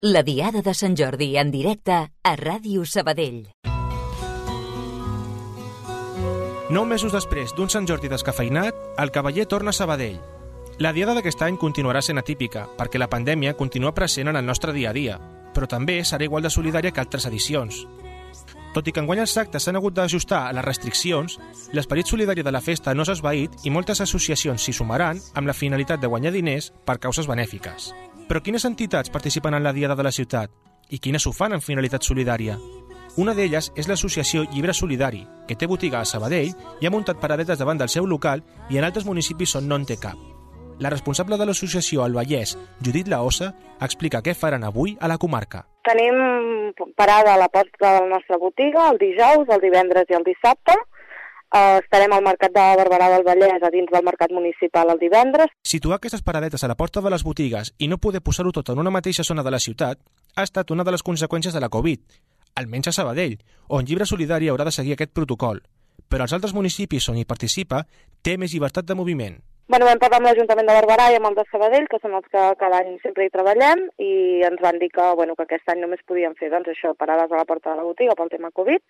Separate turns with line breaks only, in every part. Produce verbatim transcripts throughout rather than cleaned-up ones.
La Diada de Sant Jordi en directe a Ràdio Sabadell.
Nou mesos després d'un Sant Jordi descafeinat, el cavaller torna a Sabadell. La Diada d'aquest any continuarà sent atípica, perquè la pandèmia continua present en el nostre dia a dia, però també serà igual de solidària que altres edicions. Tot i que enguany els actes s'han hagut d'ajustar a les restriccions, l'esperit solidari de la festa no s'ha esvaït i moltes associacions s'hi sumaran amb la finalitat de guanyar diners per causes benèfiques. Però quines entitats participen en la Diada de la ciutat? I quines ho fan amb finalitat solidària? Una d'elles és l'associació Llibre Solidari, que té botiga a Sabadell i ha muntat paradetes davant del seu local i en altres municipis on no en té cap. La responsable de l'associació al Vallès, Judit Laosa, explica què faran avui a la comarca.
Tenim parada a la porta de la nostra botiga el dijous, el divendres i el dissabte. Uh, estarem al Mercat de Barberà del Vallès a dins del Mercat Municipal el divendres.
Situar aquestes paradetes a la porta de les botigues i no poder posar-ho tot en una mateixa zona de la ciutat ha estat una de les conseqüències de la Covid, almenys a Sabadell, on Llibre Solidari haurà de seguir aquest protocol. Però als altres municipis on hi participa té més llibertat de moviment.
Bueno, vam parlar amb l'Ajuntament de Barberà i amb el de Sabadell, que són els que cada any sempre hi treballem, i ens van dir que, bueno, que aquest any només podíem fer doncs, això, parades a la porta de la botiga pel tema Covid,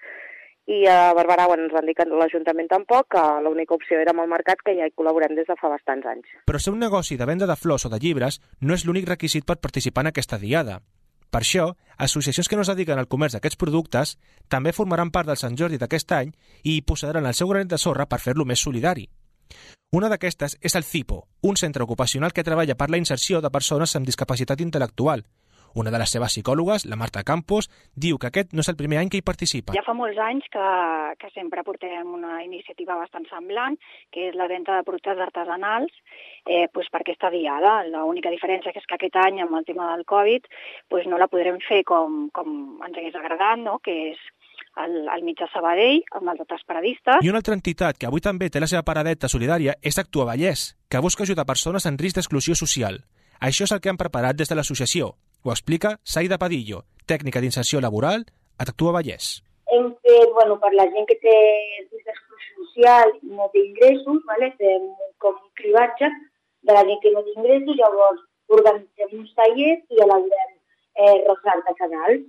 i a Barberà bueno, ens van dir que l'Ajuntament tampoc, que l'única opció era amb el mercat, que ja hi col·laborem des de fa bastants anys.
Però ser un negoci de venda de flors o de llibres no és l'únic requisit per participar en aquesta diada. Per això, associacions que no es dediquen al comerç d'aquests productes també formaran part del Sant Jordi d'aquest any i hi posaran el seu granet de sorra per fer-lo més solidari. Una d'aquestes és el CIPO, un centre ocupacional que treballa per la inserció de persones amb discapacitat intel·lectual. Una de les seves psicòlogues, la Marta Campos, diu que aquest no és el primer any que hi participa.
Ja fa molts anys que, que sempre portem una iniciativa bastant semblant, que és la venda de productes artesanals eh, pues per aquesta diada. L'única diferència és que aquest any, amb el tema del Covid, pues no la podrem fer com, com ens hagués agradat, no? Que és al, al mig de Sabadell, amb els altres paradistes.
I una altra entitat que avui també té la seva paradeta solidària és Actua Vallès, que busca ajudar persones en risc d'exclusió social. Això és el que han preparat des de l'associació. Ho explica Saida Padillo, tècnica d'inserció laboral a Actua Vallès.
Hem fet, bueno, per la gent que té risc d'exclusió social i no té ingressos, ¿vale? Fem com un cribatge de la gent que no té ingressos, llavors organitzem uns tallers i elaborem eh, rosals de canals.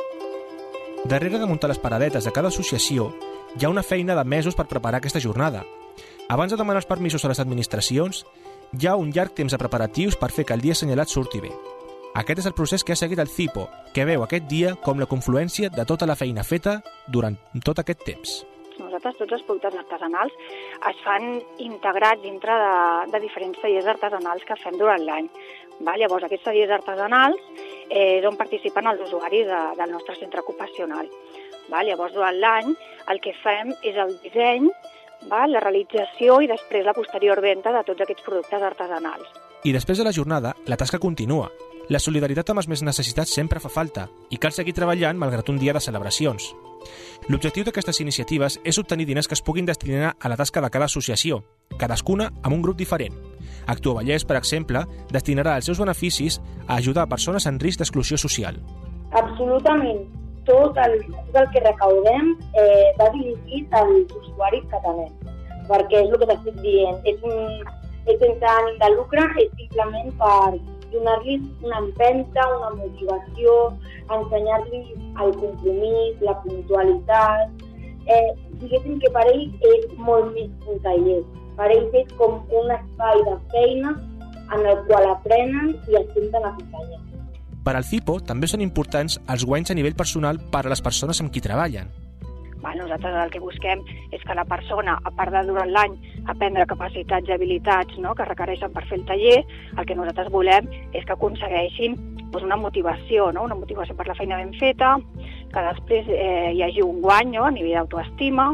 Darrere de muntar les paradetes de cada associació hi ha una feina de mesos per preparar aquesta jornada. Abans de demanar els permisos a les administracions, hi ha un llarg temps de preparatius per fer que el dia assenyalat surti bé. Aquest és el procés que ha seguit el CIPO, que veu aquest dia com la confluència de tota la feina feta durant tot aquest temps.
Nosaltres tots els productes artesanals es fan integrats dintre de, de diferents tallers artesanals que fem durant l'any. Llavors, aquests tallers artesanals eh, és on participen els usuaris de, del nostre centre ocupacional. Val? Llavors, durant l'any el que fem és el disseny, val? La realització i després la posterior venda de tots aquests productes artesanals.
I després de la jornada, la tasca continua. La solidaritat amb els més necessitats sempre fa falta i cal seguir treballant malgrat un dia de celebracions. L'objectiu d'aquestes iniciatives és obtenir diners que es puguin destinar a la tasca de cada associació, cadascuna amb un grup diferent. Actua Vallès, per exemple, destinarà els seus beneficis a ajudar persones en risc d'exclusió social.
Absolutament tot el, tot el que recaudem eh, va dirigit als usuaris catalans, perquè és el que t'estic dient, és, un, és sense ànim de lucre, és simplement per donar-los una empenta, una motivació, ensenyar-los el compromís, la puntualitat. Eh, diguéssim que per ells és molt més un taller. Per ells és com un espai de feina en el qual aprenen i es senten acompanyats.
Per al CIPO també són importants els guanys a nivell personal per a les persones amb qui treballen.
Nosaltres el que busquem és que la persona, a part de durant l'any aprendre capacitats i habilitats, no?, que requereixen per fer el taller, el que nosaltres volem és que aconsegueixin doncs, una motivació, no?, una motivació per la feina ben feta, que després eh, hi hagi un guany, no?, a nivell d'autoestima,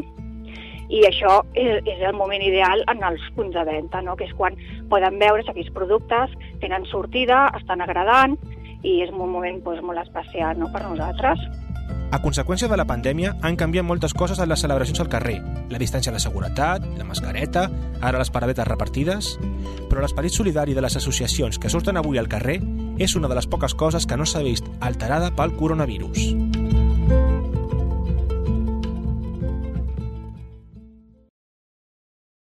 i això és, és el moment ideal en els punts de venda, no?, que és quan poden veure si aquells productes tenen sortida, estan agradant, i és un moment doncs, molt especial, no?, per nosaltres.
A conseqüència de la pandèmia han canviat moltes coses en les celebracions al carrer. La distància de seguretat, la mascareta, ara les paradetes repartides... Però l'esperit solidari de les associacions que surten avui al carrer és una de les poques coses que no s'ha vist alterada pel coronavirus.